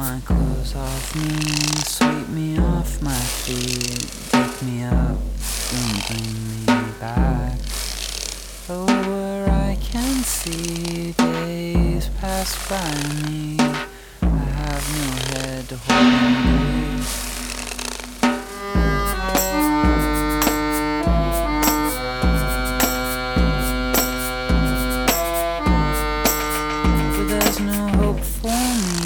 my clothes off me, sweep me off my feet, pick me up and bring me back. Oh, where I can see days pass by me.